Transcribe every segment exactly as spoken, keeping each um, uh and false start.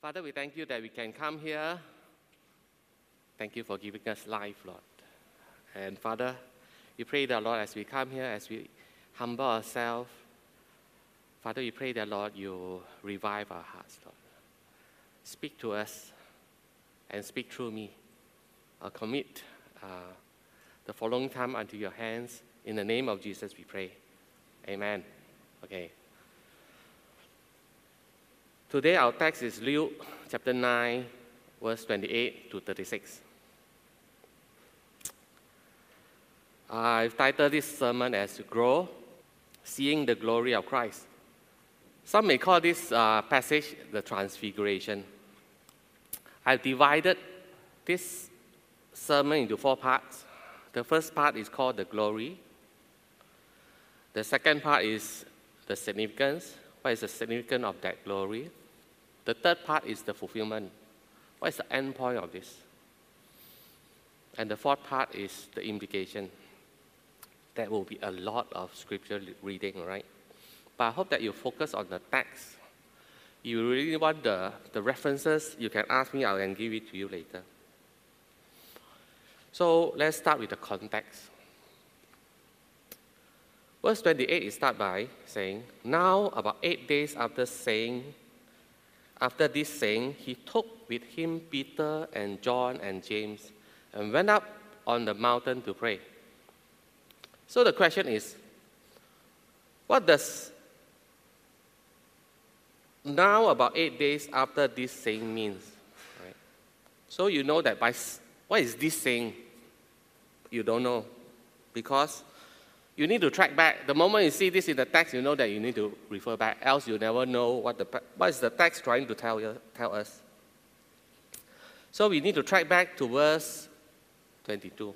Father, we thank you that we can come here. Thank you for giving us life, Lord. And Father, we pray that, Lord, as we come here, as we humble ourselves, Father, we pray that, Lord, you revive our hearts, Lord. Speak to us and speak through me. I'll commit uh, the following time unto your hands. In the name of Jesus, we pray. Amen. Okay. Today, our text is Luke chapter nine, verse twenty-eight to thirty-six. I've titled this sermon as Grow, Seeing the Glory of Christ. Some may call this uh, passage the Transfiguration. I've divided this sermon into four parts. The first part is called the glory. The second part is the significance. What is the significance of that glory? The third part is the fulfillment. What is the end point of this? And the fourth part is the implication. There will be a lot of scripture reading, right? But I hope that you focus on the text. If you really want the, the references, you can ask me, I can give it to you later. So let's start with the context. Verse twenty-eight is start by saying, now about eight days after saying, after this saying, he took with him Peter and John and James and went up on the mountain to pray. So the question is, what does now about eight days after this saying means? Right? So you know that by what is this saying? You don't know, because you need to track back. The moment you see this in the text, you know that you need to refer back. Else, you never know what the what is the text trying to tell you, tell us. So we need to track back to verse twenty-two.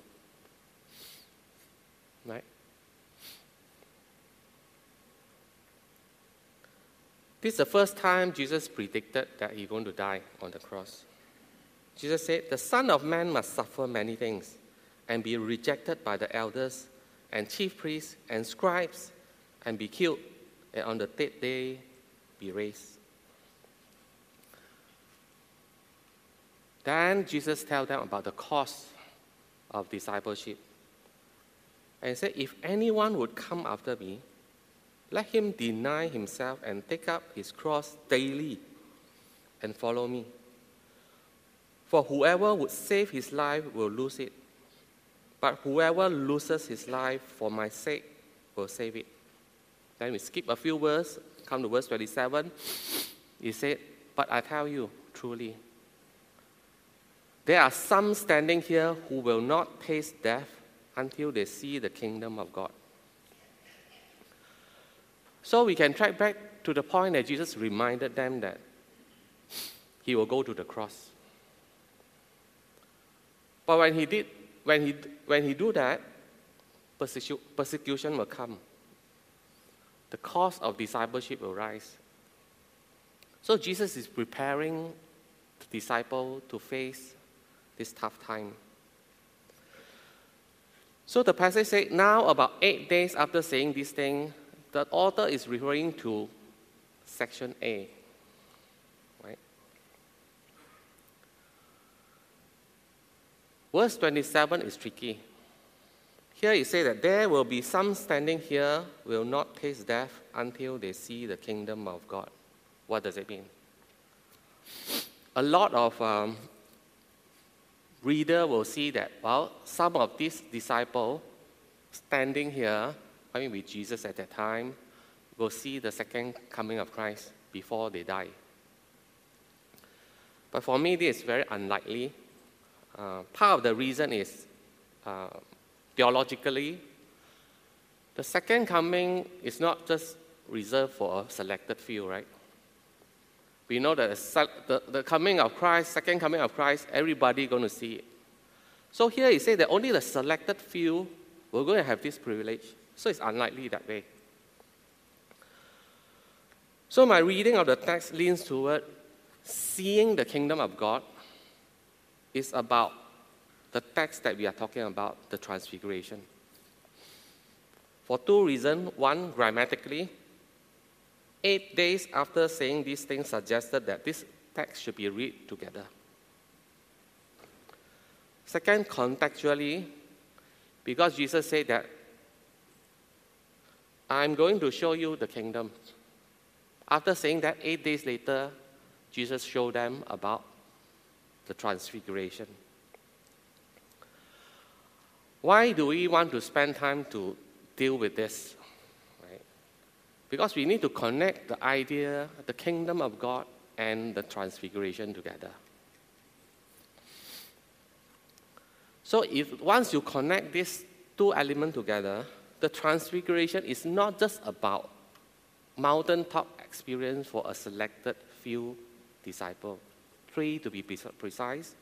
Right? This is the first time Jesus predicted that he's going to die on the cross. Jesus said, "The Son of Man must suffer many things and be rejected by the elders and chief priests and scribes, and be killed, and on the third day be raised." Then Jesus tells them about the cost of discipleship. And he said, if anyone would come after me, let him deny himself and take up his cross daily and follow me. For whoever would save his life will lose it. But whoever loses his life for my sake will save it. Then we skip a few verses, come to verse twenty-seven. He said, but I tell you truly, there are some standing here who will not taste death until they see the kingdom of God. So we can track back to the point that Jesus reminded them that he will go to the cross. But when he did When he, when he do that, persecu- persecution will come. The cost of discipleship will rise. So Jesus is preparing the disciple to face this tough time. So the passage says, now about eight days after saying this thing, the author is referring to section A. Right? Verse twenty-seven is tricky. Here it says that there will be some standing here will not taste death until they see the kingdom of God. What does it mean? A lot of um, reader will see that, well, some of these disciples standing here, I mean with Jesus at that time, will see the second coming of Christ before they die. But for me, this is very unlikely. Uh, part of the reason is uh, theologically, the second coming is not just reserved for a selected few, right? We know that the, the coming of Christ, second coming of Christ, everybody going to see it. So here it says that only the selected few will going to have this privilege. So it's unlikely that way. So my reading of the text leans toward seeing the kingdom of God is about the text that we are talking about, the Transfiguration. For two reasons. One, grammatically, Eight days after saying these things suggested that this text should be read together. Second, contextually, because Jesus said that, I'm going to show you the kingdom. After saying that, eight days later, Jesus showed them about the transfiguration. Why do we want to spend time to deal with this? Right? Because we need to connect the idea, the kingdom of God, and the transfiguration together. So if once you connect these two elements together, the transfiguration is not just about mountaintop experience for a selected few disciples, three to be precise.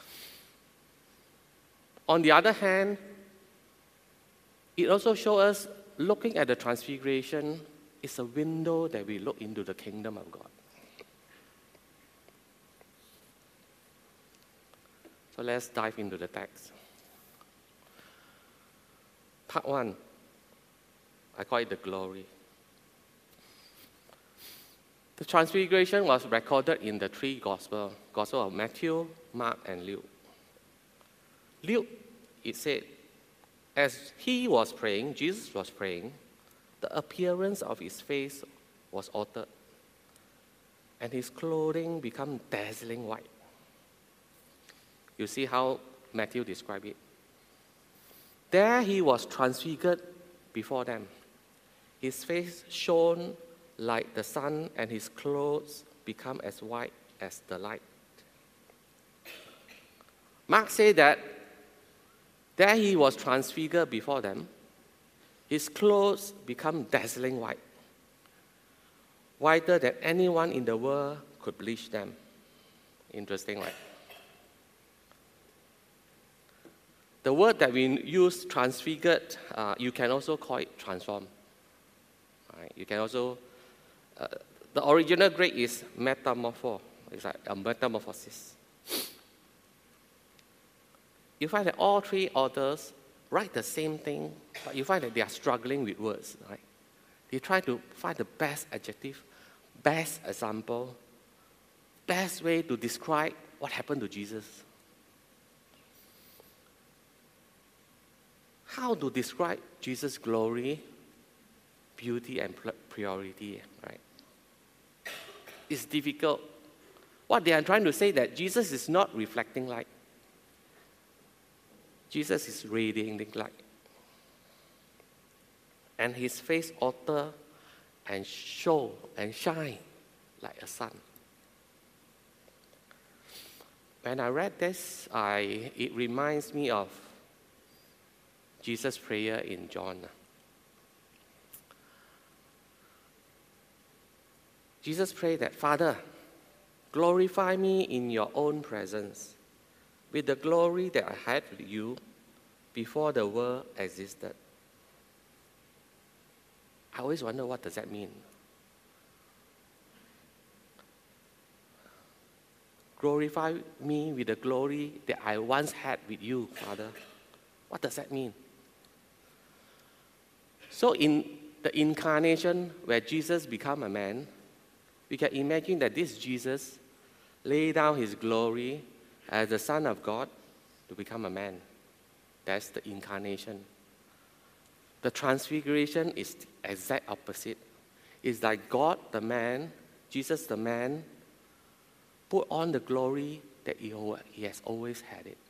On the other hand, it also shows us looking at the transfiguration is a window that we look into the kingdom of God. So let's dive into the text. Part one, I call it the glory. The transfiguration was recorded in the three Gospels, Gospel of Matthew, Mark, and Luke. Luke, it said, as he was praying, Jesus was praying, the appearance of his face was altered, and his clothing became dazzling white. You see how Matthew described it. There he was transfigured before them. His face shone like the sun, and his clothes become as white as the light. Mark said that there he was transfigured before them. His clothes become dazzling white, whiter than anyone in the world could bleach them. Interesting, right? The word that we use, transfigured, uh, you can also call it transform. Right? You can also, uh, the original Greek is metamorpho. It's like a metamorphosis. You find that all three authors write the same thing, but you find that they are struggling with words. Right? They try to find the best adjective, best example, best way to describe what happened to Jesus. How to describe Jesus' glory, beauty, and purity, right? It's difficult. What they are trying to say that Jesus is not reflecting light. Jesus is radiating light. And his face alter and show and shine like a sun. When I read this, I, it reminds me of Jesus' prayer in John. Jesus prayed that, Father, glorify me in your own presence with the glory that I had with you before the world existed. I always wonder, what does that mean? Glorify me with the glory that I once had with you, Father. What does that mean? So in the incarnation, where Jesus became a man, we can imagine that this Jesus laid down his glory as the Son of God to become a man. That's the incarnation. The transfiguration is the exact opposite. It's like God, the man, Jesus, the man, put on the glory that he, he has always had it.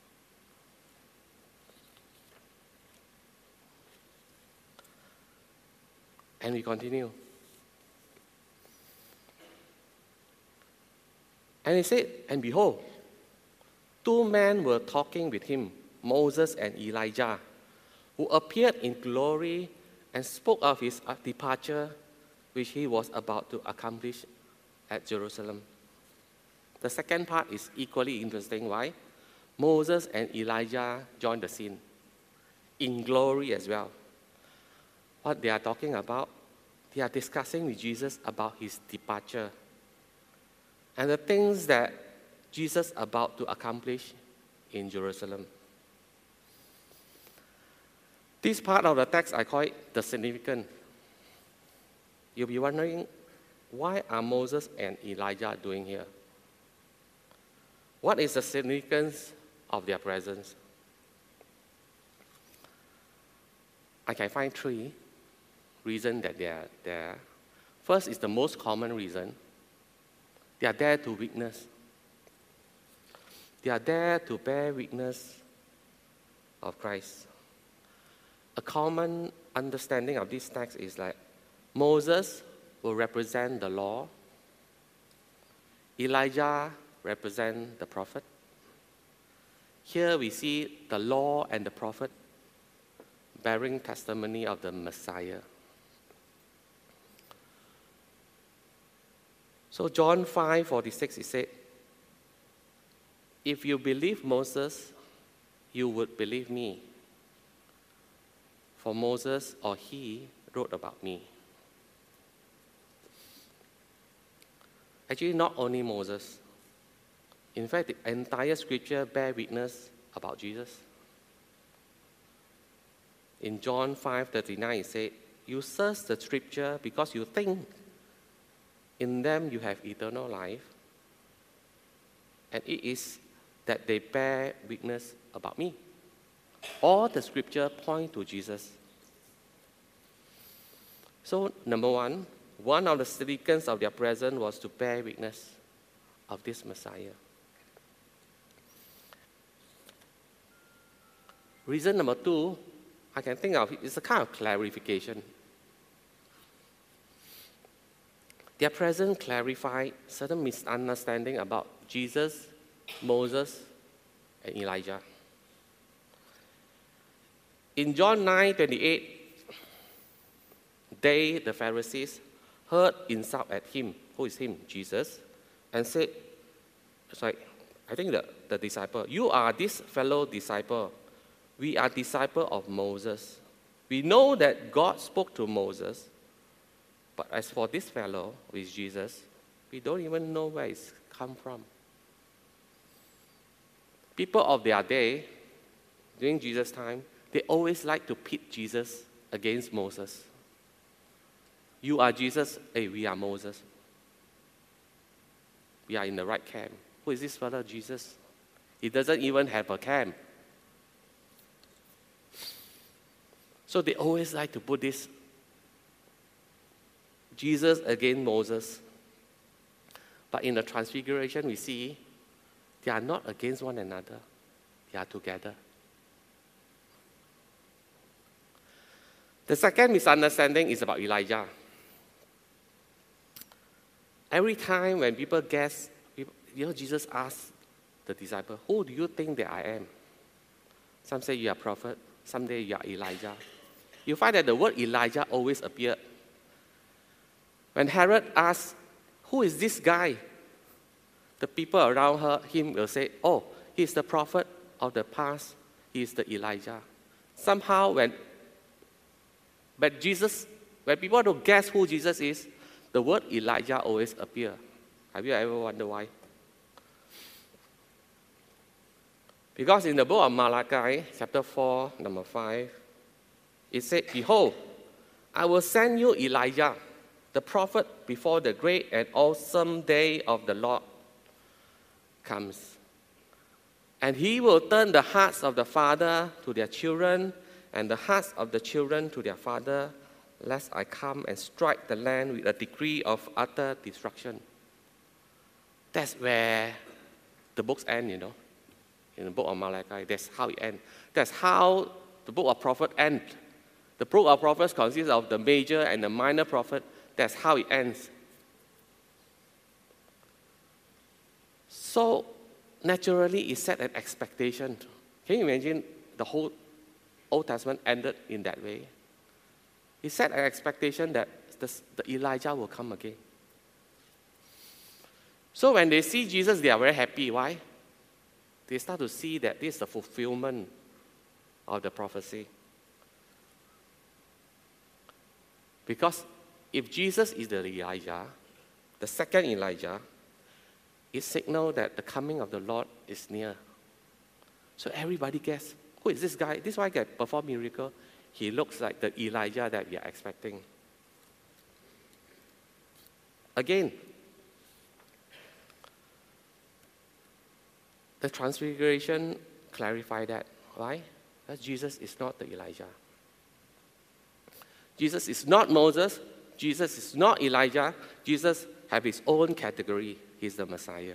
And we continue. And he said, and behold, two men were talking with him, Moses and Elijah, who appeared in glory and spoke of his departure, which he was about to accomplish at Jerusalem. The second part is equally interesting. Why? Moses and Elijah joined the scene in glory as well. What they are talking about, they are discussing with Jesus about his departure and the things that Jesus is about to accomplish in Jerusalem. This part of the text, I call it the significant. You'll be wondering, Why are Moses and Elijah doing here? What is the significance of their presence? I can find three reasons that they are there. First is the most common reason. They are there to witness. They are there to bear witness of Christ. A common understanding of this text is like Moses will represent the law. Elijah represent the prophet. Here we see the law and the prophet bearing testimony of the Messiah. So John five forty-six, it said, if you believe Moses, you would believe me. For Moses or he wrote about me. Actually, not only Moses. In fact, the entire scripture bear witness about Jesus. In John five thirty-nine, it said, you search the scripture because you think in them you have eternal life, and it is that they bear witness about me. All the scripture point to Jesus. So, number one, one of the significance of their presence was to bear witness of this Messiah. Reason number two, I can think of, is a kind of clarification. Their presence clarified certain misunderstanding about Jesus, Moses, and Elijah. In John nine twenty-eight, they, the Pharisees, heard insult at him. Who is him? Jesus. And said, sorry, I think the, the disciple, you are this fellow disciple. We are disciple of Moses. We know that God spoke to Moses. But as for this fellow with Jesus, we don't even know where it's come from. People of their day, during Jesus' time, they always like to pit Jesus against Moses. You are Jesus, hey, we are Moses. We are in the right camp. Who is this fellow, Jesus? He doesn't even have a camp. So they always like to put this Jesus against Moses. But in the Transfiguration, we see they are not against one another. They are together. The second misunderstanding is about Elijah. Every time when people guess, you know, Jesus asks the disciple, who do you think that I am? Some say you are a prophet. Some say you are Elijah. You find that the word Elijah always appears. When Herod asks, who is this guy? The people around her, him will say, oh, he's the prophet of the past. He is the Elijah. Somehow when, but Jesus, when people don't guess who Jesus is, the word Elijah always appears. Have you ever wondered why? Because in the book of Malachi, chapter four, number five, it said, behold, I will send you Elijah, the prophet, before the great and awesome day of the Lord comes. And he will turn the hearts of the father to their children, and the hearts of the children to their father, lest I come and strike the land with a decree of utter destruction. That's where the books end, you know. In the book of Malachi, that's how it ends. That's how the book of prophet ends. The book of prophets consists of the major and the minor prophet. That's how it ends. So, naturally, it set an expectation. Can you imagine the whole Old Testament ended in that way? It set an expectation that the, the Elijah will come again. So when they see Jesus, they are very happy. Why? They start to see that this is the fulfillment of the prophecy. Because if Jesus is the Elijah, the second Elijah, it signals that the coming of the Lord is near. So everybody guess, who is this guy? This guy can perform miracle. He looks like the Elijah that we are expecting. Again, the Transfiguration clarified that. Why? Because Jesus is not the Elijah. Jesus is not Moses. Jesus is not Elijah. Jesus has his own category. He's the Messiah.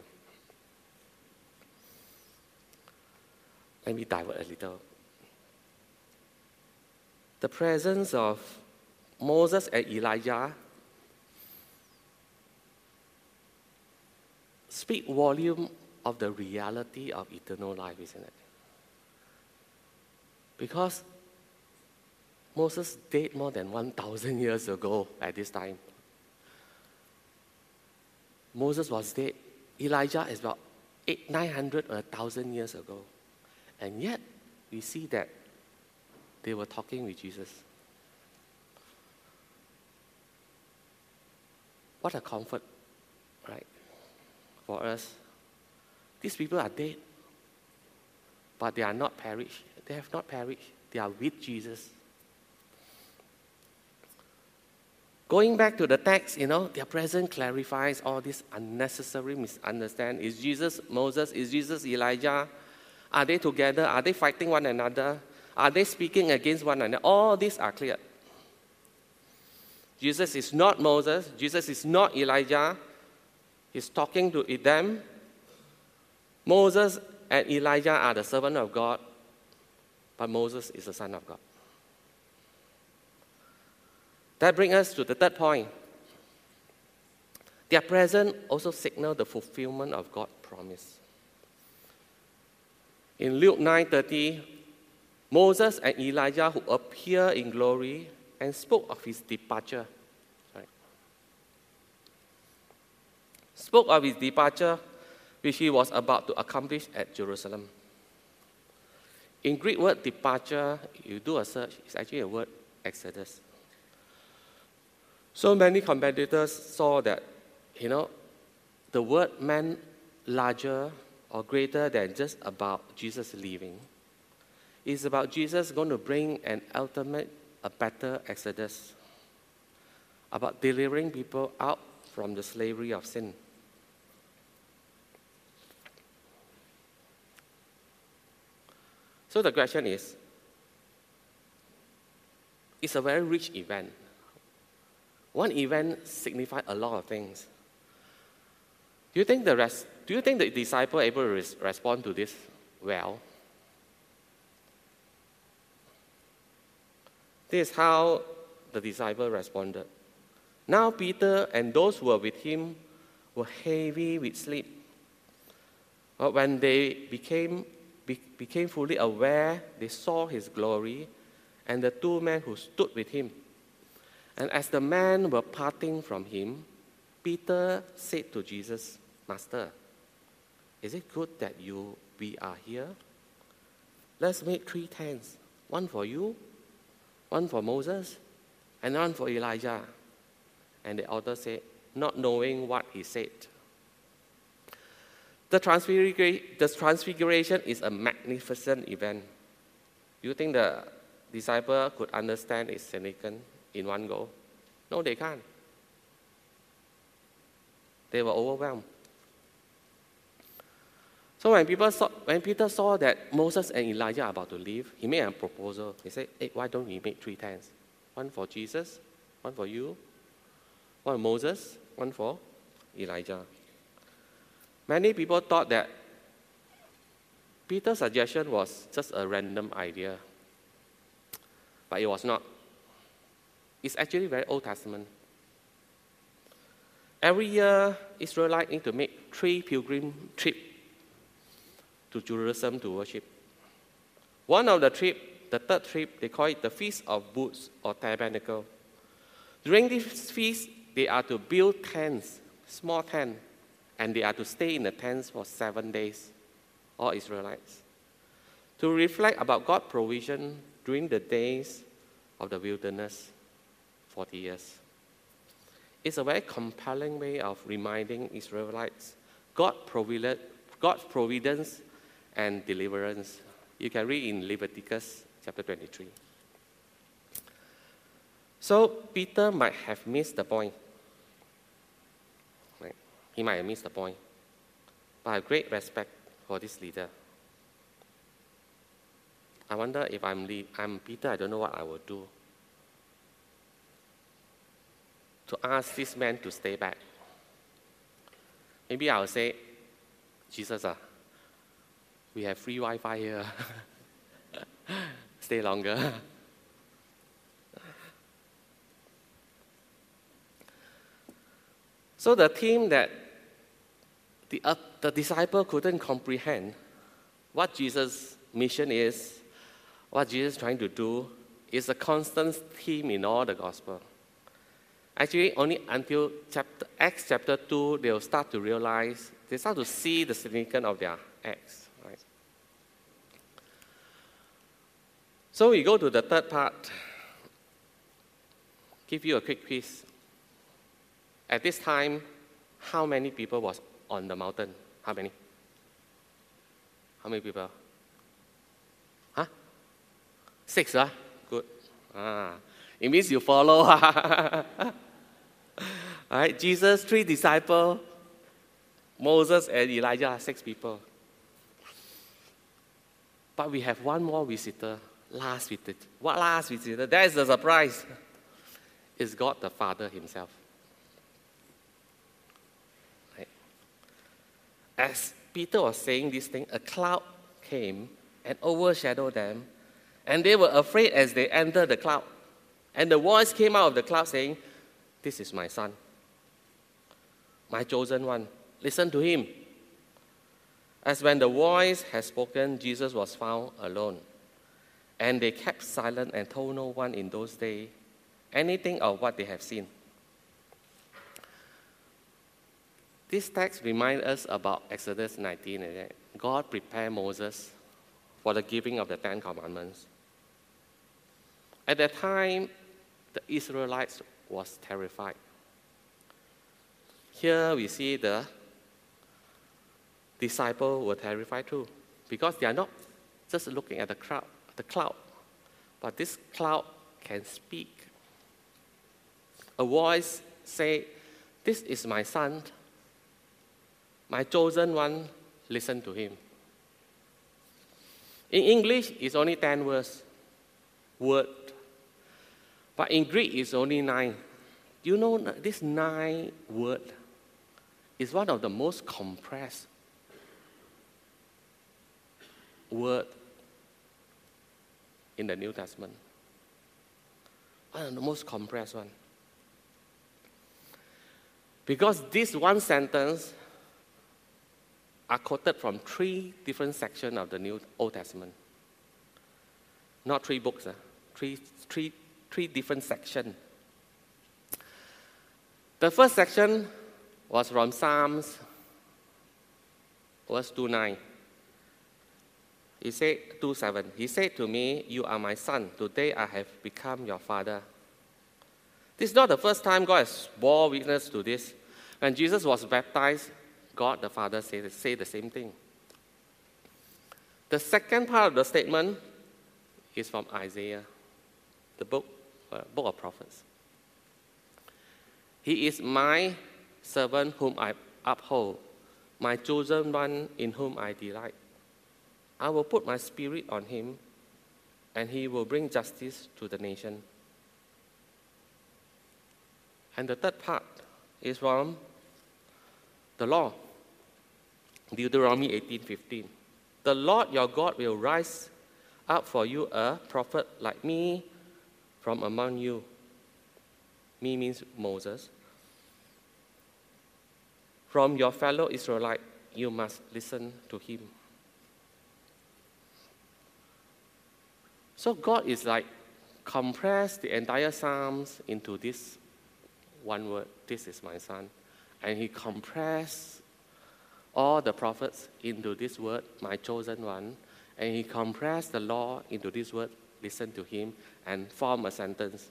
Let me divert a little. The presence of Moses and Elijah speak volume of the reality of eternal life, isn't it? Because Moses died more than one thousand years ago at this time. Moses was dead. Elijah is about eight, nine hundred or one thousand years ago. And yet, we see that they were talking with Jesus. What a comfort, right, for us. These people are dead, but they are not perished. They have not perished. They are with Jesus. Going back to the text, you know, their presence clarifies all this unnecessary misunderstanding. Is Jesus Moses? Is Jesus Elijah? Are they together? Are they fighting one another? Are they speaking against one another? All these are clear. Jesus is not Moses. Jesus is not Elijah. He's talking to them. Moses and Elijah are the servant of God, but Moses is the son of God. That brings us to the third point. Their presence also signals the fulfillment of God's promise. In Luke nine thirty, Moses and Elijah who appear in glory and spoke of his departure. Right. Spoke of his departure, which he was about to accomplish at Jerusalem. In Greek word departure, you do a search, it's actually a word exodus. So many commentators saw that, you know, the word meant larger or greater than just about Jesus leaving. It's about Jesus going to bring an ultimate, a better exodus, about delivering people out from the slavery of sin. So the question is, it's a very rich event. One event signifies a lot of things. Do you think the rest, do you think the disciple able to res- respond to this well? This is how the disciple responded. Now Peter and those who were with him were heavy with sleep. But when they became, be, became fully aware, they saw his glory and the two men who stood with him. And as the men were parting from him, Peter said to Jesus, Master, is it good that you we are here? Let's make three tents, one for you, one for Moses, and one for Elijah. And the author said, not knowing what he said. The transfiguration, the transfiguration is a magnificent event. Do you think the disciple could understand its significance in one go? No, they can't. They were overwhelmed. So when people saw, when Peter saw that Moses and Elijah are about to leave, he made a proposal. He said, hey, why don't we make three tents? One for Jesus, one for you, one for Moses, one for Elijah. Many people thought that Peter's suggestion was just a random idea. But it was not. It's actually very Old Testament. Every year, Israelites need to make three pilgrim trips to Jerusalem to worship. One of the trip, the third trip, they call it the Feast of Booths or Tabernacle. During this feast, they are to build tents, small tents, and they are to stay in the tents for seven days, all Israelites, to reflect about God's provision during the days of the wilderness, forty years. It's a very compelling way of reminding Israelites God's providence and deliverance. You can read in Leviticus chapter twenty-three. So Peter might have missed the point. he might have missed the point. But I have great respect for this leader. I wonder if I'm, lead, I'm Peter, I don't know what I will do. To ask this man to stay back. Maybe I'll say, Jesus, ah, we have free Wi-Fi here. Stay longer. So the theme that the, uh, the disciple couldn't comprehend what Jesus' mission is, what Jesus is trying to do, is a constant theme in all the gospel. Actually, only until chapter, Acts chapter two, they'll start to realize, they start to see the significance of their acts. Right? So we go to the third part. Give you a quick quiz. At this time, how many people was on the mountain? How many? How many people? Huh? Six, huh? Good. Ah, it means you follow. All right, Jesus, three disciples, Moses and Elijah, six people. But we have one more visitor, last visitor. What last visitor? That is the surprise. It's God the Father himself. Right. As Peter was saying this thing, a cloud came and overshadowed them, and they were afraid as they entered the cloud. And the voice came out of the cloud saying, "This is my son, my chosen one. Listen to him." As when the voice had spoken, Jesus was found alone. And they kept silent and told no one in those days anything of what they have seen. This text reminds us about Exodus nineteen. God prepared Moses for the giving of the Ten Commandments. At that time, the Israelites was terrified. Here we see the disciples were terrified too, because they are not just looking at the cloud, the cloud, but this cloud can speak. A voice say, "This is my son, my chosen one, listen to him." In English, it's only ten words, word. But in Greek, it's only nine. You know, this nine word is one of the most compressed word in the New Testament. One of the most compressed one. Because this one sentence are quoted from three different sections of the New Old Testament. Not three books, uh, three, three, three different sections. The first section was from Psalms, verse two nine. He said, two seven. He said to me, "You are my son. Today I have become your father." This is not the first time God has bore witness to this. When Jesus was baptized, God the Father said, said the same thing. The second part of the statement is from Isaiah, the book, uh, book of prophets. "He is my servant whom I uphold, my chosen one in whom I delight. I will put my spirit on him, and he will bring justice to the nation." And the third part is from the law, Deuteronomy eighteen fifteen. "The Lord your God will rise up for you a prophet like me from among you." Me means Moses. "From your fellow Israelite, you must listen to him." So God is like compressed the entire Psalms into this one word, "This is my son." And he compressed all the prophets into this word, "My chosen one." And he compressed the law into this word, "Listen to him," and form a sentence.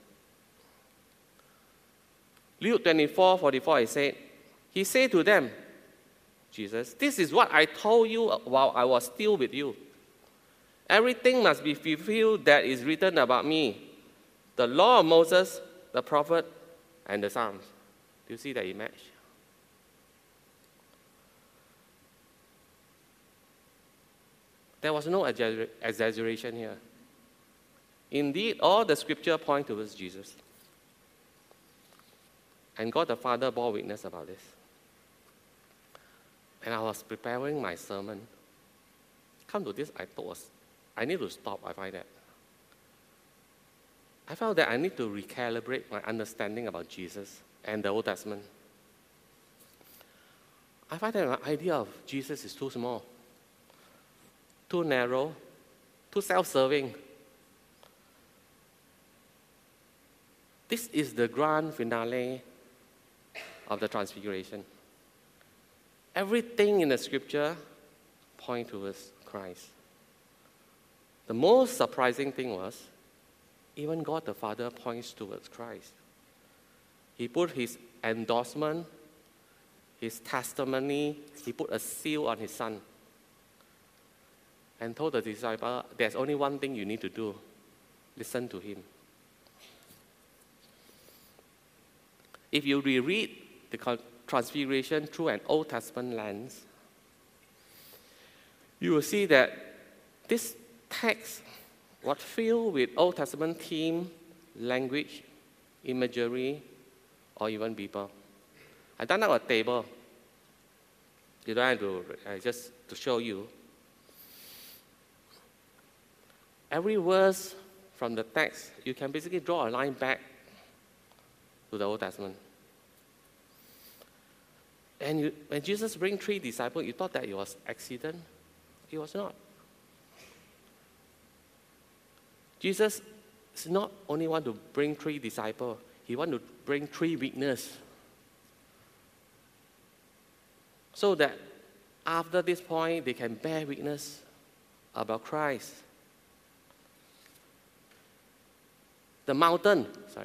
Luke twenty-four forty-four, he said, he said to them, Jesus, "This is what I told you while I was still with you. Everything must be fulfilled that is written about me. The law of Moses, the prophet, and the Psalms." Do you see the image? There was no exagger- exaggeration here. Indeed, all the scripture point towards Jesus. And God the Father bore witness about this. And I was preparing my sermon. Come to this, I thought, I need to stop, I find that. I felt that I need to recalibrate my understanding about Jesus and the Old Testament. I find that my idea of Jesus is too small, too narrow, too self-serving. This is the grand finale of the Transfiguration. Everything in the scripture points towards Christ. The most surprising thing was, even God the Father points towards Christ. He put his endorsement, his testimony, he put a seal on his son and told the disciple, there's only one thing you need to do. Listen to him. If you reread the Transfiguration through an Old Testament lens, you will see that this text was filled with Old Testament theme, language, imagery, or even people. I done up a table. You don't have to, uh, just to show you. Every verse from the text, you can basically draw a line back to the Old Testament. And you, when Jesus bring three disciples, you thought that it was accident. It was not. Jesus is not only want to bring three disciples, he want to bring three witnesses. So that after this point, they can bear witness about Christ. The mountain, sorry.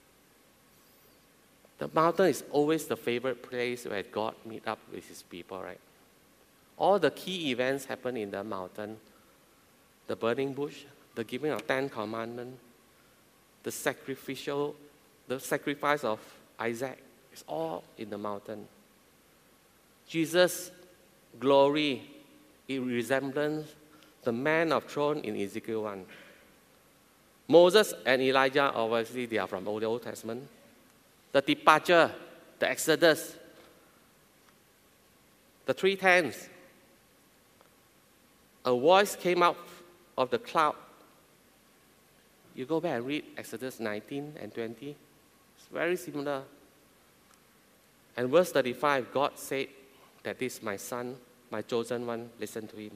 The mountain is always the favorite place where God meet up with his people, right? All the key events happen in the mountain. The burning bush, the giving of Ten Commandments, the sacrificial, the sacrifice of Isaac, is all in the mountain. Jesus' glory, it resembles the man of throne in Ezekiel one. Moses and Elijah, obviously, they are from the Old Testament. The departure, the Exodus, the three tents. A voice came out of the cloud. You go back and read Exodus nineteen and twenty. It's very similar. And verse thirty-five, God said that this is my son, my chosen one, listen to him.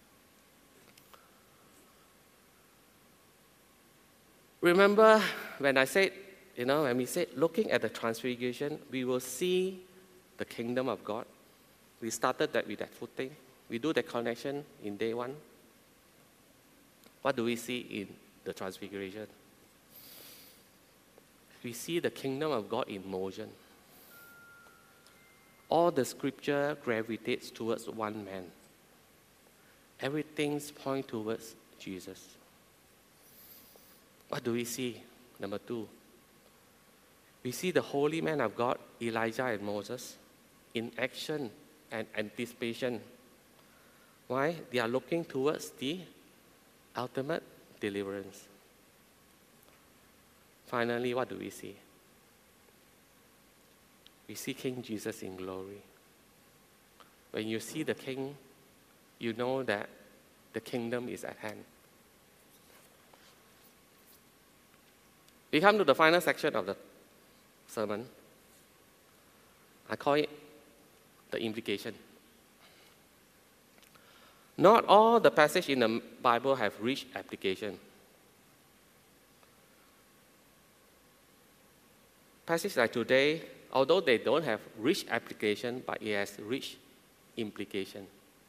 Remember when I said, you know, when we said looking at the Transfiguration, we will see the kingdom of God. We started that with that footing. We do the connection in day one. What do we see in the Transfiguration? We see the kingdom of God in motion. All the scripture gravitates towards one man. Everything points towards Jesus. What do we see? Number two, we see the holy man of God, Elijah and Moses, in action and anticipation. Why? They are looking towards the ultimate deliverance. Finally, what do we see? We see King Jesus in glory. When you see the King, you know that the kingdom is at hand. We come to the final section of the sermon. I call it the implication. Not all the passages in the Bible have rich application. Passages like today, although they don't have rich application, but it has rich implication.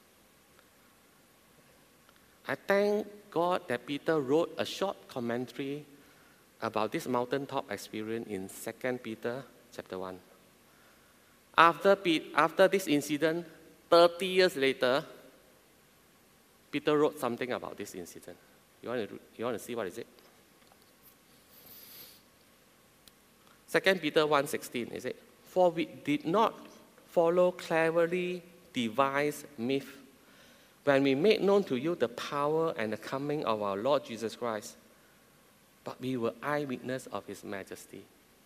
I thank God that Peter wrote a short commentary about this mountaintop experience in Second Peter chapter one. After, after this incident, thirty years later, Peter wrote something about this incident. You want to, you want to see what is it? Second Peter one sixteen, is it? For we did not follow cleverly devised myth when we made known to you the power and the coming of our Lord Jesus Christ, but we were eyewitness of his majesty.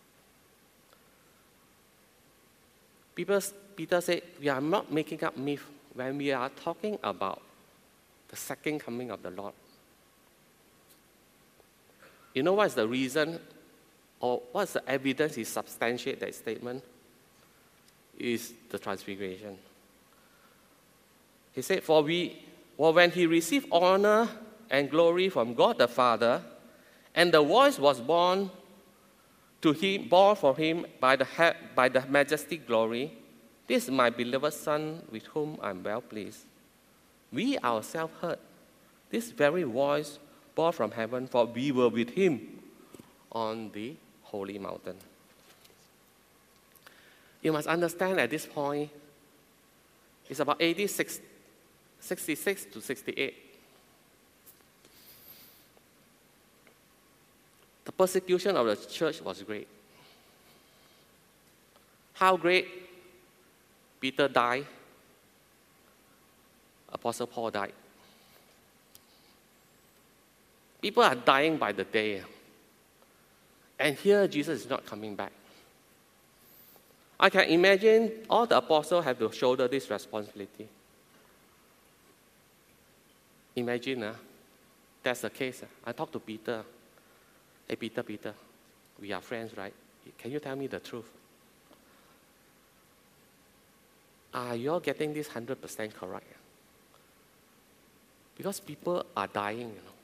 People, Peter said, we are not making up myth when we are talking about the second coming of the Lord. You know what is the reason, or what is the evidence to substantiate that statement? Is the transfiguration. He said, for we, well, when he received honor and glory from God the Father, and the voice was born to him, born for him by the, by the majestic glory, this is my beloved Son, with whom I am well pleased. We ourselves heard this very voice born from heaven, for we were with him on the holy mountain. You must understand at this point, it's about A D sixty-six to sixty-eight. The persecution of the church was great. How great? Peter died. Apostle Paul died. People are dying by the day. And here Jesus is not coming back. I can imagine all the apostles have to shoulder this responsibility. Imagine, uh, that's the case. Uh. I talked to Peter. Hey, Peter, Peter, we are friends, right? Can you tell me the truth? Are you all getting this one hundred percent correct? Because people are dying, you know.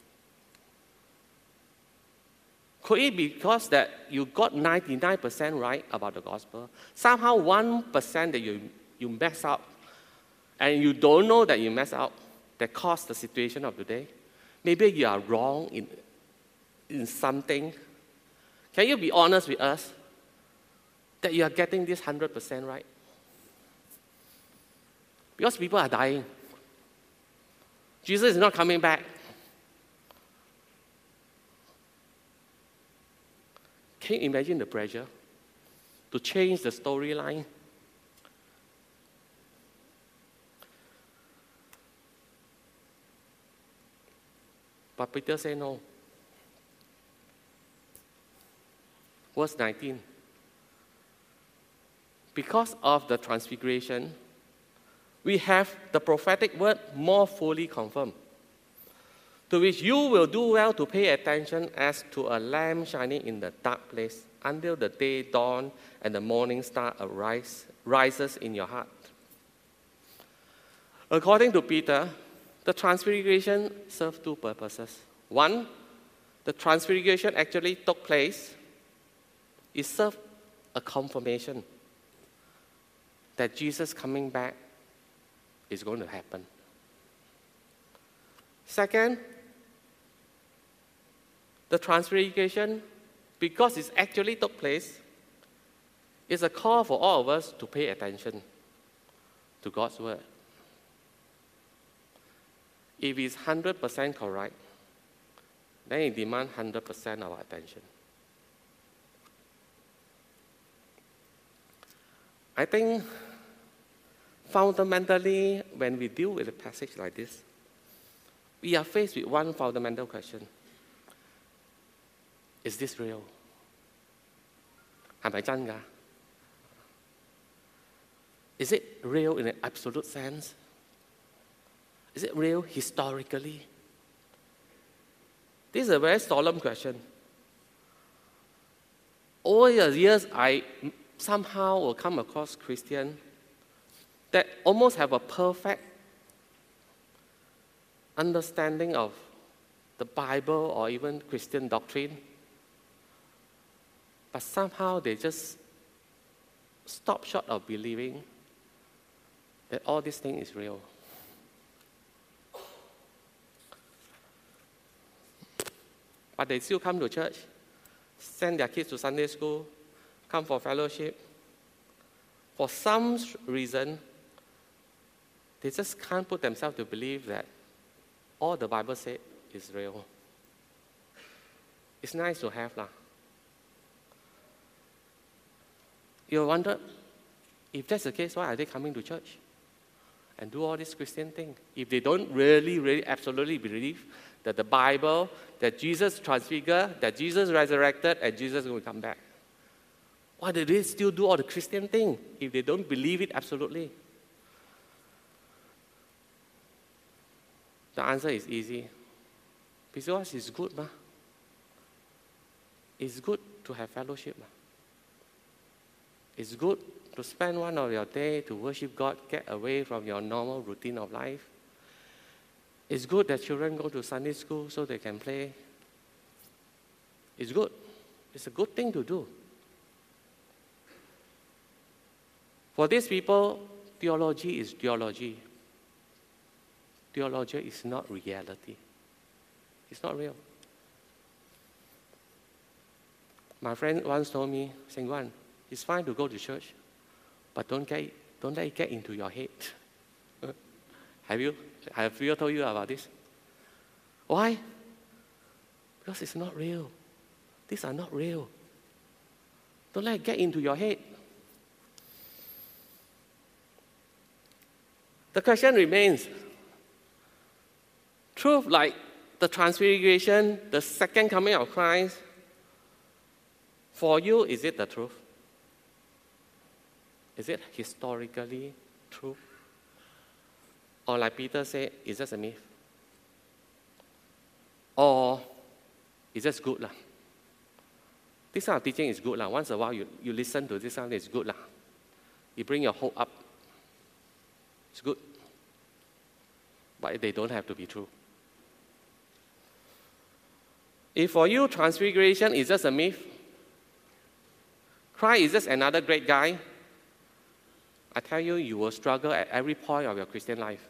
Could it be because that you got ninety-nine percent right about the gospel? Somehow one percent that you, you mess up, and you don't know that you mess up, that caused the situation of today? Maybe you are wrong in, in something. Can you be honest with us that you are getting this one hundred percent right? Because people are dying. Jesus is not coming back. Can you imagine the pressure to change the storyline? But Peter said no. Verse nineteen. Because of the transfiguration, we have the prophetic word more fully confirmed, to which you will do well to pay attention as to a lamp shining in the dark place until the day dawn and the morning star arise, rises in your heart. According to Peter, the transfiguration served two purposes. One, the transfiguration actually took place. It served a confirmation that Jesus coming back is going to happen. Second, the transfiguration, because it actually took place, is a call for all of us to pay attention to God's word. If it's one hundred percent correct, then it demands one hundred percent of our attention. I think fundamentally, when we deal with a passage like this, we are faced with one fundamental question. Is this real? 係咪真㗎? Is it real in an absolute sense? Is it real historically? This is a very solemn question. Over the years, I somehow will come across Christians that almost have a perfect understanding of the Bible or even Christian doctrine, but somehow they just stop short of believing that all this thing is real. But they still come to church, send their kids to Sunday school, come for fellowship. For some reason, they just can't put themselves to believe that all the Bible said is real. It's nice to have lah. You wonder, if that's the case, why are they coming to church? and do all this Christian thing. If they don't really, really, absolutely believe that the Bible, that Jesus transfigured, that Jesus resurrected, and Jesus will come back, why do they still do all the Christian thing if they don't believe it absolutely? The answer is easy. Because it's good, ma. It's good to have fellowship, ma. It's good to spend one of your day to worship God, get away from your normal routine of life. It's good that children go to Sunday school so they can play. It's good. It's a good thing to do. For these people, theology is theology. Theology is not reality. It's not real. My friend once told me, Seng Guan, it's fine to go to church, but don't get don't let it get into your head. Have you? Have you told you about this? Why? Because it's not real. These are not real. Don't let it get into your head. The question remains, truth like the transfiguration, the second coming of Christ, for you, is it the truth? Is it historically true? Or like Peter said, is just a myth? Or it's just good lah? This kind of teaching is good lah. Once in a while you, you listen to this kind, it's good lah. You bring your hope up. It's good. But they don't have to be true. If for you transfiguration is just a myth, Christ is just another great guy, I tell you, you will struggle at every point of your Christian life.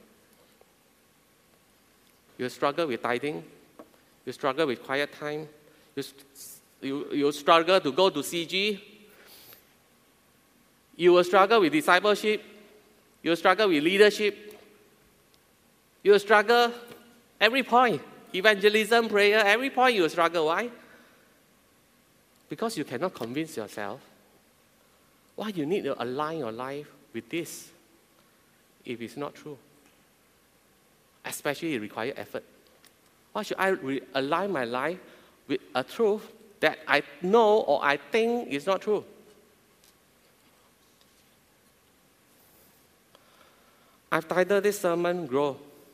You'll struggle with tithing. You'll struggle with quiet time. You, you, you'll struggle to go to C G. You will struggle with discipleship. You'll struggle with leadership. You'll struggle every point. Evangelism, prayer, every point you will struggle. Why? Because you cannot convince yourself. Why you need to align your life with this if it's not true? Especially it requires effort. Why should I re- align my life with a truth that I know or I think is not true? I've titled this sermon, Grow.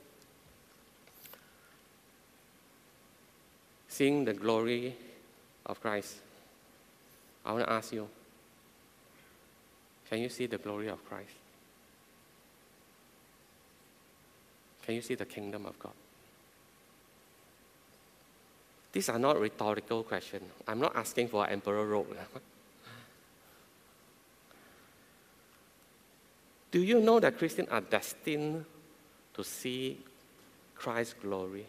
Seeing the glory of Christ. I want to ask you, can you see the glory of Christ? Can you see the kingdom of God? These are not rhetorical questions. I'm not asking for an emperor robe. Do you know that Christians are destined to see Christ's glory?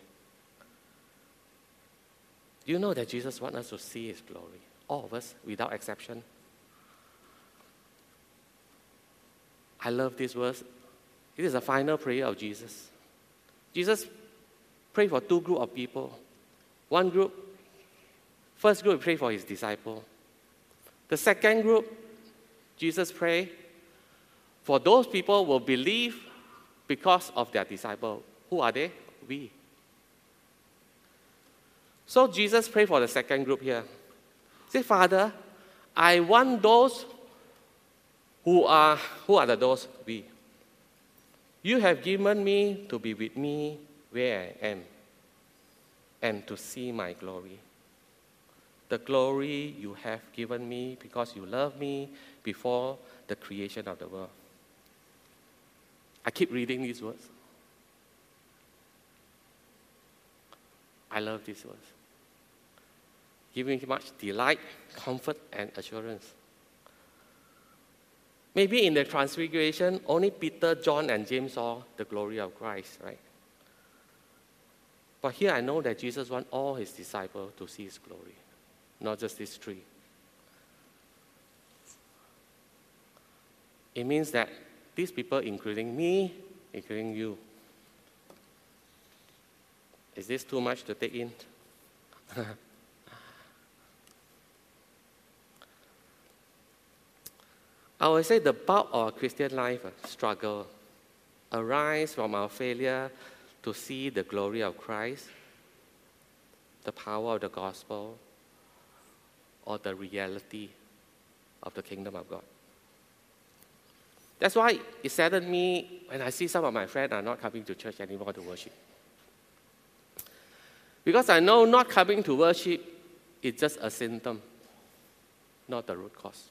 Do you know that Jesus wants us to see His glory? All of us, without exception. I love this verse. It is a final prayer of Jesus. Jesus prayed for two groups of people. One group, first group, he prayed for His disciples. The second group, Jesus prayed for those people who will believe because of their disciples. Who are they? We. So Jesus prayed for the second group here. He said, Father, I want those who are, who are the those? We. You have given me to be with me where I am and to see my glory. The glory you have given me because you loved me before the creation of the world. I keep reading these words. I love these words. Giving much delight, comfort, and assurance. Maybe in the transfiguration, only Peter, John, and James saw the glory of Christ, right? But here I know that Jesus wants all His disciples to see His glory, not just these three. It means that these people, including me, including you, is this too much to take in? I would say the bulk of our Christian life uh, struggle. arise from our failure to see the glory of Christ, the power of the gospel, or the reality of the kingdom of God. That's why it saddened me when I see some of my friends are not coming to church anymore to worship. Because I know not coming to worship is just a symptom, not the root cause.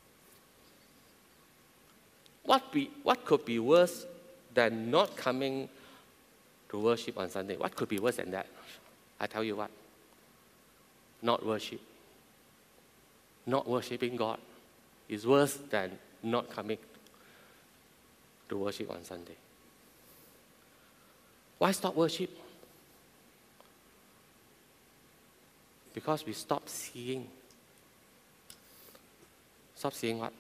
What, be, what could be worse than not coming to worship on Sunday? What could be worse than that? I tell you what, not worship. Not worshiping God is worse than not coming to worship on Sunday. Why stop worship? Because we stop seeing. Stop seeing what?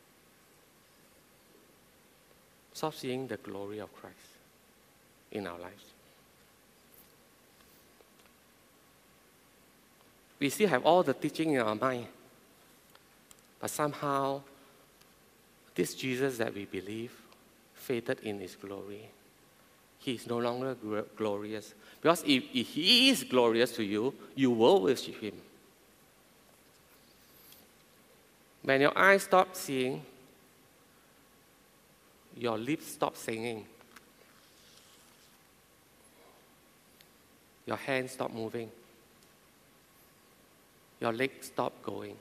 Stop seeing the glory of Christ in our lives. We still have all the teaching in our mind, but somehow this Jesus that we believe faded in his glory. He is no longer gl- glorious. Because if, if he is glorious to you, you will worship him. When your eyes stop seeing, your lips stop singing, your hands stop moving, your legs stop going.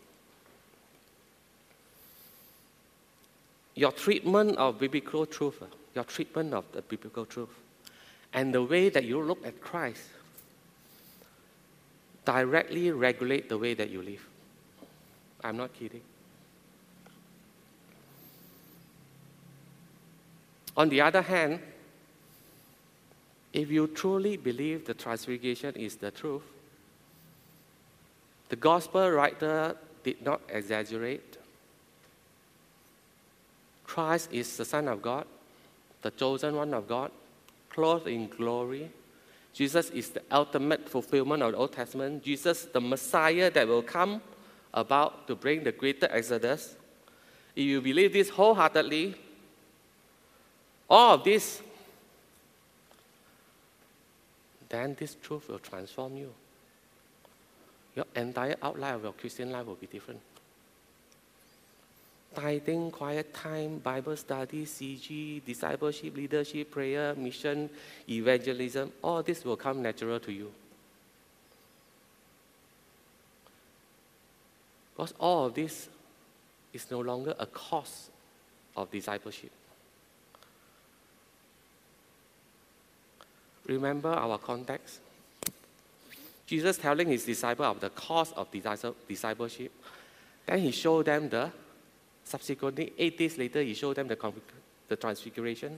Your treatment of biblical truth, your treatment of the biblical truth, and the way that you look at Christ directly regulate the way that you live. I'm not kidding. On the other hand, if you truly believe the transfiguration is the truth, the gospel writer did not exaggerate. Christ is the Son of God, the chosen one of God, clothed in glory. Jesus is the ultimate fulfillment of the Old Testament. Jesus, the Messiah that will come about to bring the greater exodus. If you believe this wholeheartedly, all of this, then this truth will transform you. Your entire outline of your Christian life will be different. Tithing, quiet time, Bible study, C G, discipleship, leadership, prayer, mission, evangelism, all this will come natural to you. Because all of this is no longer a cost of discipleship. Remember our context? Jesus telling his disciples of the cost of discipleship. Then he showed them the, subsequently, eight days later, he showed them the, the transfiguration.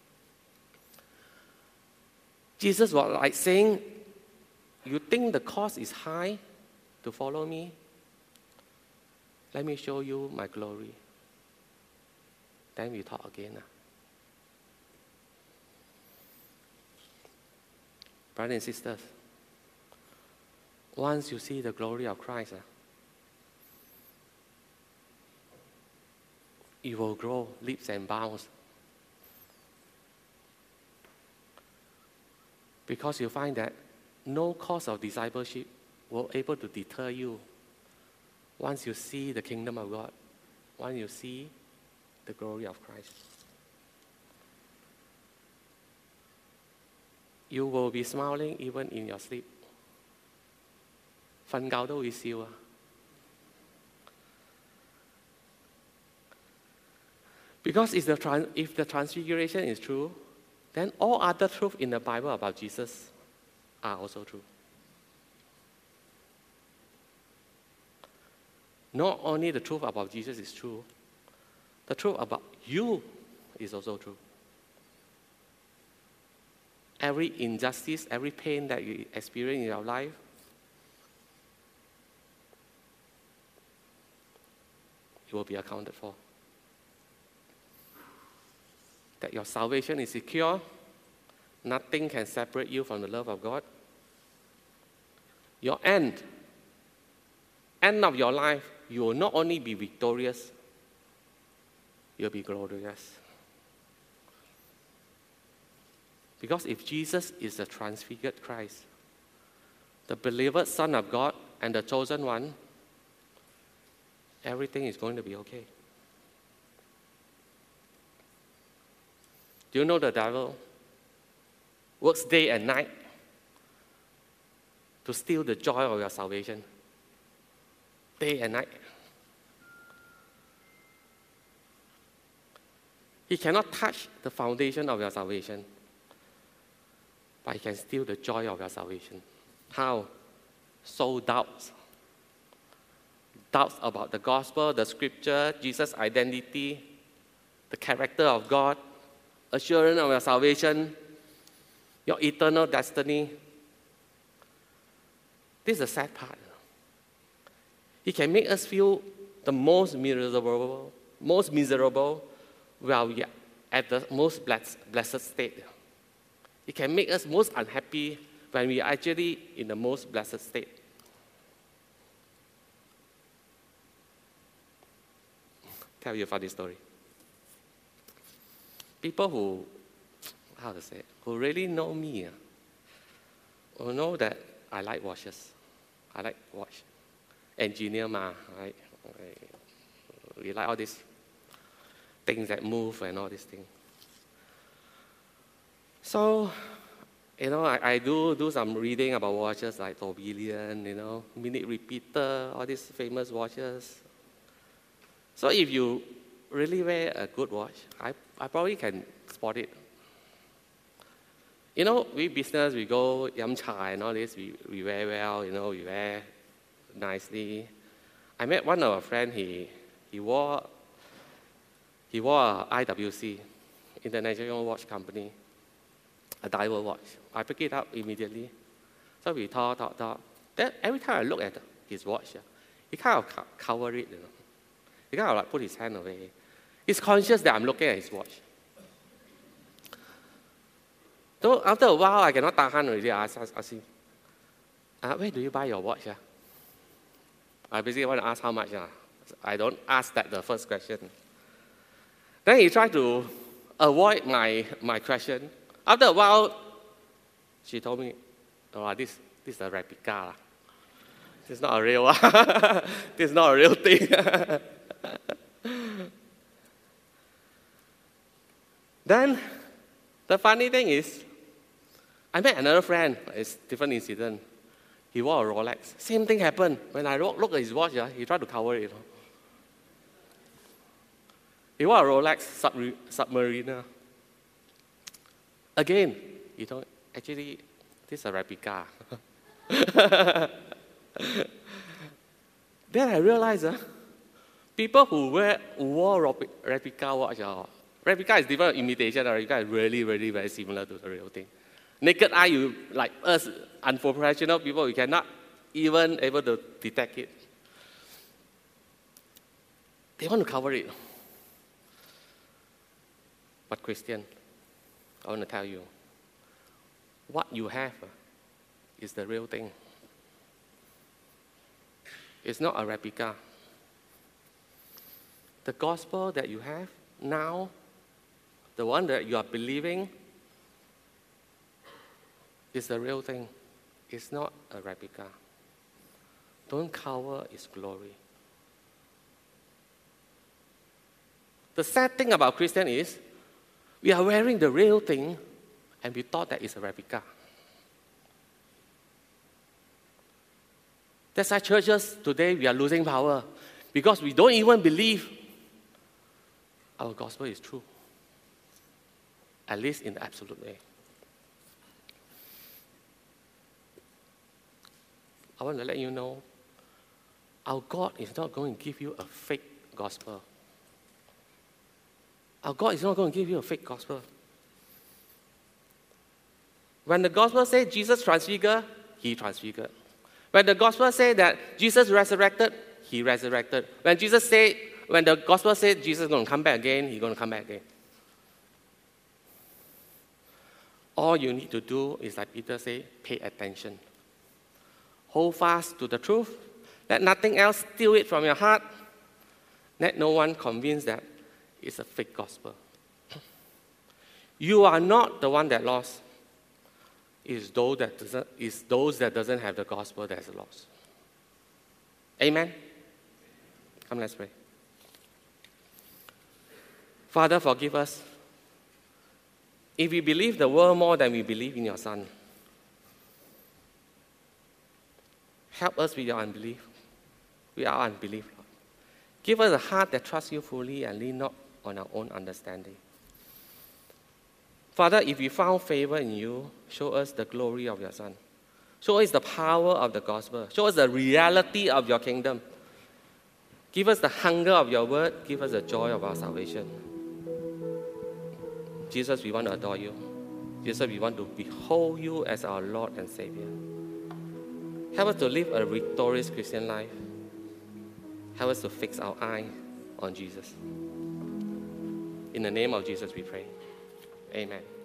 Jesus was like saying, you think the cost is high to follow me? Let me show you my glory. Then we talk again. Brothers and sisters, once you see the glory of Christ, you will grow leaps and bounds. Because you find that no cost of discipleship will be able to deter you once you see the kingdom of God, once you see the glory of Christ. You will be smiling even in your sleep. 瞓覺都會笑啊。Because if the, trans, if the transfiguration is true, then all other truth in the Bible about Jesus are also true. Not only the truth about Jesus is true, the truth about you is also true. Every injustice, every pain that you experience in your life, it will be accounted for. That your salvation is secure, nothing can separate you from the love of God. Your end, end of your life, you will not only be victorious, you'll be glorious. Because if Jesus is the transfigured Christ, the beloved Son of God and the chosen one, everything is going to be okay. Do you know the devil works day and night to steal the joy of your salvation? Day and night. He cannot touch the foundation of your salvation, but he can steal the joy of your salvation. How? Sow doubts. Doubts about the gospel, the scripture, Jesus' identity, the character of God, assurance of your salvation, your eternal destiny. This is the sad part. He can make us feel the most miserable, most miserable while we are at the most blessed state. It can make us most unhappy when we are actually in the most blessed state. Tell you a funny story. People who, how to say it, who really know me, uh, will know that I like watches. I like watch. Engineer ma, right? We like all these things that move and all these things. So, you know, I, I do do some reading about watches like tourbillon, you know, minute repeater, all these famous watches. So if you really wear a good watch, I, I probably can spot it. You know, we business, we go yum cha and all this, we, we wear well, you know, we wear nicely. I met one of our friends, he, he wore he wore a I W C, International Watch Company, a diver watch. I picked it up immediately. So we talk, talk, talk. Then every time I look at his watch, yeah, he kind of co- cover it, you know. He kind of like put his hand away. He's conscious that I'm looking at his watch. So after a while, I cannot tahan already. I ask, ask, ask him, uh, where do you buy your watch? Yeah? I basically want to ask how much. Yeah? I don't ask that the first question. Then he tried to avoid my, my question. After a while, she told me, oh, this, this is a replica. This is not a real one. This is not a real thing. Then, the funny thing is, I met another friend. It's a different incident. He wore a Rolex. Same thing happened. When I look, look at his watch, yeah, he tried to cover it. You know. He wore a Rolex sub- Submariner. Again, you know, actually, this is a replica. Then I realized, uh, people who wear who wore replica watch, uh, replica is different imitation. Uh, replica is really, really very similar to the real thing. Naked eye, you like us, unprofessional people, we cannot even able to detect it. They want to cover it. But Christian, I want to tell you, what you have uh, is the real thing. It's not a replica. The gospel that you have now, the one that you are believing, is the real thing. It's not a replica. Don't cover its glory. The sad thing about Christian is, we are wearing the real thing, and we thought that it's a replica. That's why churches today, we are losing power, because we don't even believe our gospel is true, at least in the absolute way. I want to let you know, our God is not going to give you a fake gospel. Our God is not going to give you a fake gospel. When the gospel says Jesus transfigured, he transfigured. When the gospel says that Jesus resurrected, he resurrected. When Jesus said, when the gospel said Jesus is going to come back again, he's going to come back again. All you need to do is, like Peter said, pay attention. Hold fast to the truth. Let nothing else steal it from your heart. Let no one convince that it's a fake gospel. You are not the one that lost. is those that doesn't, is those that doesn't have the gospel that is lost. Amen? Come, let's pray. Father, forgive us if we believe the world more than we believe in your Son. Help us with your unbelief, with our unbelief, Lord. Give us a heart that trusts you fully and lean not on our own understanding. Father, if we found favor in you, show us the glory of your Son. Show us the power of the gospel. Show us the reality of your kingdom. Give us the hunger of your word. Give us the joy of our salvation. Jesus, we want to adore you. Jesus, we want to behold you as our Lord and Savior. Help us to live a victorious Christian life. Help us to fix our eye on Jesus. In the name of Jesus we pray. Amen.